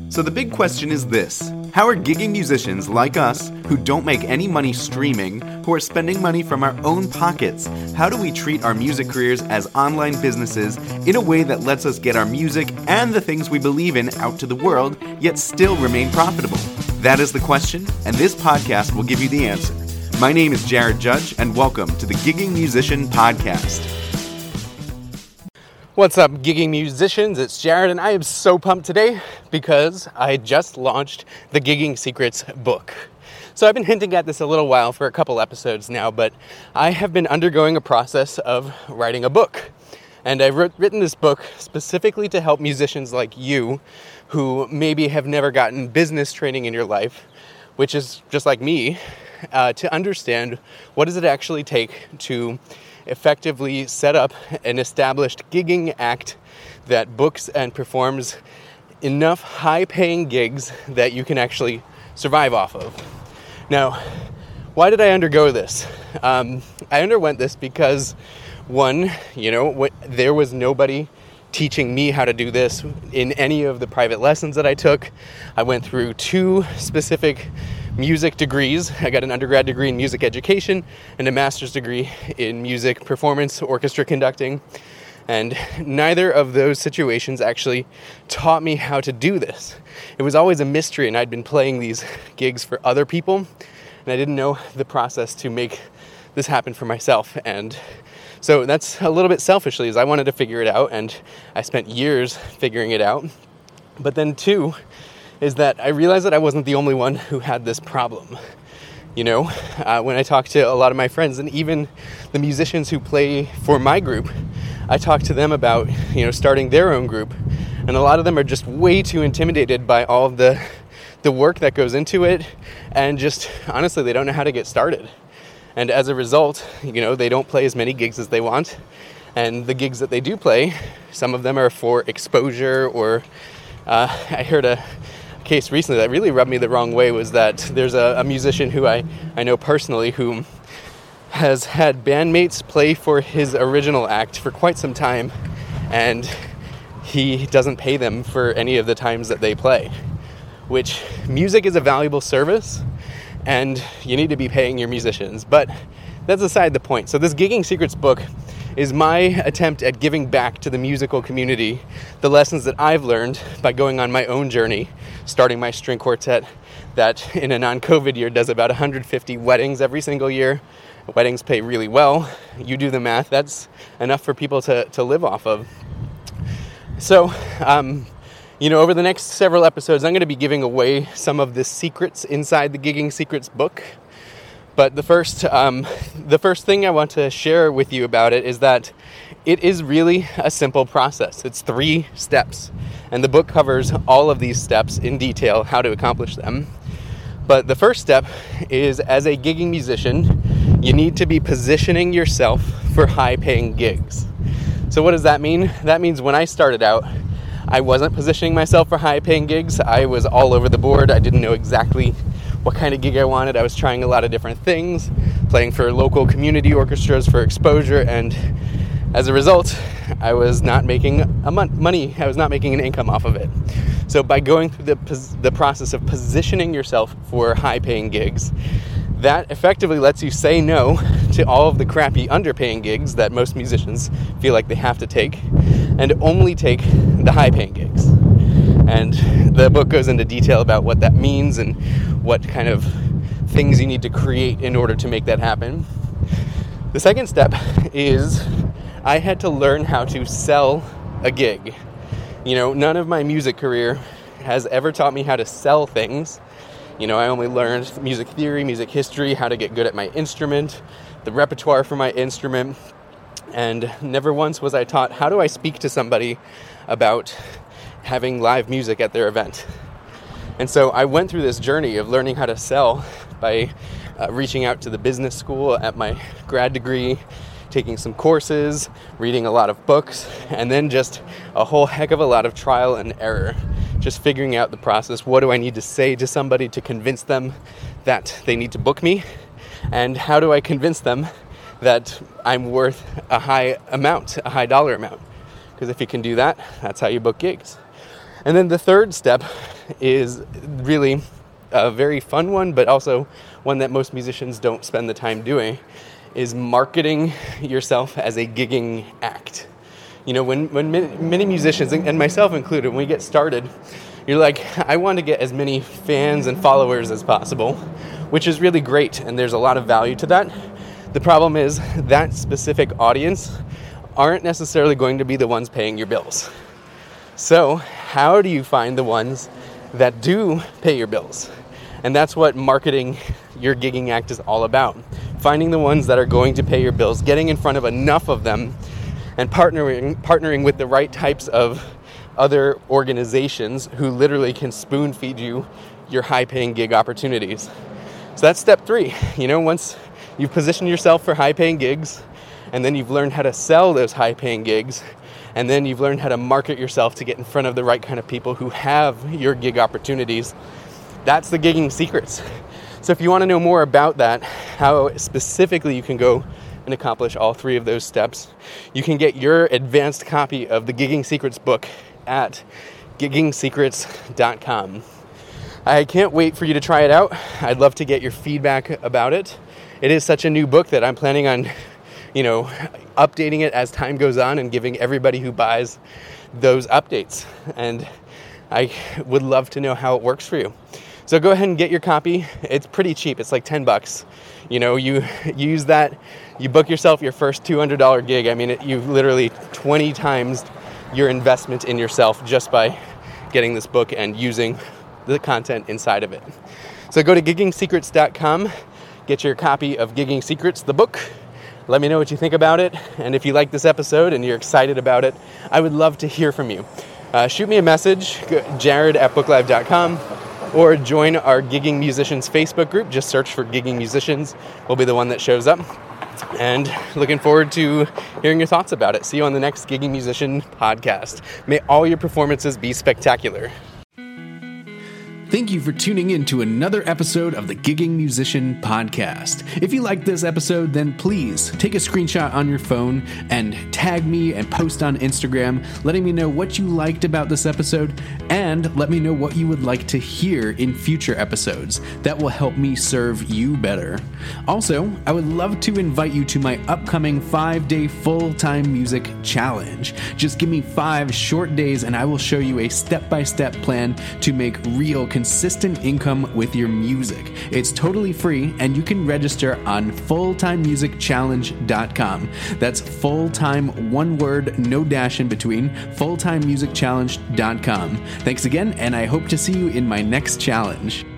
So the big question is this: how are gigging musicians like us, who don't make any money streaming, who are spending money from our own pockets, how do we treat our music careers as online businesses in a way that lets us get our music and the things we believe in out to the world, yet still remain profitable? That is the question, and this podcast will give you the answer. My name is Jared Judge, and welcome to the Gigging Musician Podcast. What's up, gigging musicians? It's Jared, and I am so pumped today because I just launched the Gigging Secrets book. So I've been hinting at this a little while for a couple episodes now, but I have been undergoing a process of writing a book. And I've written this book specifically to help musicians like you who maybe have never gotten business training in your life, which is just like me, to understand what does it actually take to effectively set up an established gigging act that books and performs enough high-paying gigs that you can actually survive off of. Now, why did I undergo this? I underwent this because, one, there was nobody teaching me how to do this in any of the private lessons that I took. I went through 2 specific music degrees. I got an undergrad degree in music education and a master's degree in music performance, orchestra conducting. And neither of those situations actually taught me how to do this. It was always a mystery, and I'd been playing these gigs for other people, and I didn't know the process to make this happen for myself. And so that's a little bit selfishly, as I wanted to figure it out, and I spent years figuring it out. But then 2 is that I realized that I wasn't the only one who had this problem. When I talk to a lot of my friends and even the musicians who play for my group, I talk to them about, starting their own group. And a lot of them are just way too intimidated by all of the work that goes into it. And just, honestly, they don't know how to get started. And as a result, they don't play as many gigs as they want. And the gigs that they do play, some of them are for exposure or I heard a case recently that really rubbed me the wrong way was that there's a musician who I know personally who has had bandmates play for his original act for quite some time, and he doesn't pay them for any of the times that they play, which music is a valuable service and you need to be paying your musicians, but that's aside the point. So this Gigging Secrets book is my attempt at giving back to the musical community the lessons that I've learned by going on my own journey, starting my string quartet that in a non-COVID year does about 150 weddings every single year. Weddings pay really well. You do the math, that's enough for people to live off of. So, over the next several episodes, I'm going to be giving away some of the secrets inside the Gigging Secrets book. But the first thing I want to share with you about it is that it is really a simple process. It's 3 steps, and the book covers all of these steps in detail, how to accomplish them. But the first step is, as a gigging musician, you need to be positioning yourself for high-paying gigs. So what does that mean? That means when I started out, I wasn't positioning myself for high-paying gigs. I was all over the board. I didn't know exactly what kind of gig I wanted. I was trying a lot of different things, playing for local community orchestras for exposure, and as a result, I was not making money. I was not making an income off of it. So by going through the process of positioning yourself for high-paying gigs, that effectively lets you say no to all of the crappy underpaying gigs that most musicians feel like they have to take, and only take the high-paying gigs. And the book goes into detail about what that means and what kind of things you need to create in order to make that happen. The second step is I had to learn how to sell a gig. None of my music career has ever taught me how to sell things. I only learned music theory, music history, how to get good at my instrument, the repertoire for my instrument, and never once was I taught how do I speak to somebody about having live music at their event. And so I went through this journey of learning how to sell by reaching out to the business school at my grad degree, taking some courses, reading a lot of books, and then just a whole heck of a lot of trial and error, just figuring out the process. What do I need to say to somebody to convince them that they need to book me? And how do I convince them that I'm worth a high dollar amount? Because if you can do that, that's how you book gigs. And then the third step is really a very fun one, but also one that most musicians don't spend the time doing, is marketing yourself as a gigging act. You know, when many musicians, and myself included, when we get started, you're like, I want to get as many fans and followers as possible, which is really great, and there's a lot of value to that. The problem is that specific audience aren't necessarily going to be the ones paying your bills. So how do you find the ones that do pay your bills? And that's what marketing your gigging act is all about. Finding the ones that are going to pay your bills, getting in front of enough of them, and partnering with the right types of other organizations who literally can spoon feed you your high-paying gig opportunities. So that's step 3. You know, once you've positioned yourself for high-paying gigs, and then you've learned how to sell those high-paying gigs, and then you've learned how to market yourself to get in front of the right kind of people who have your gig opportunities, that's the gigging secrets. So if you want to know more about that, how specifically you can go and accomplish all 3 of those steps, you can get your advanced copy of the Gigging Secrets book at giggingsecrets.com. I can't wait for you to try it out. I'd love to get your feedback about it. It is such a new book that I'm planning on, updating it as time goes on and giving everybody who buys those updates. And I would love to know how it works for you. So go ahead and get your copy. It's pretty cheap. It's like $10. You know, you use that, you book yourself your first $200 gig. I mean, you've literally 20 times your investment in yourself just by getting this book and using the content inside of it. So go to giggingsecrets.com, get your copy of Gigging Secrets, the book. Let me know what you think about it. And if you like this episode and you're excited about it, I would love to hear from you. Shoot me a message, jared@booklive.com, or join our Gigging Musicians Facebook group. Just search for Gigging Musicians. We'll be the one that shows up. And looking forward to hearing your thoughts about it. See you on the next Gigging Musician podcast. May all your performances be spectacular. Thank you for tuning in to another episode of the Gigging Musician Podcast. If you liked this episode, then please take a screenshot on your phone and tag me and post on Instagram, letting me know what you liked about this episode, and let me know what you would like to hear in future episodes. That will help me serve you better. Also, I would love to invite you to my upcoming 5-day full-time music challenge. Just give me 5 short days and I will show you a step-by-step plan to make real consistent income with your music. It's totally free and you can register on fulltimemusicchallenge.com. That's full-time, one word, no dash in between, fulltimemusicchallenge.com. Thanks again, and I hope to see you in my next challenge.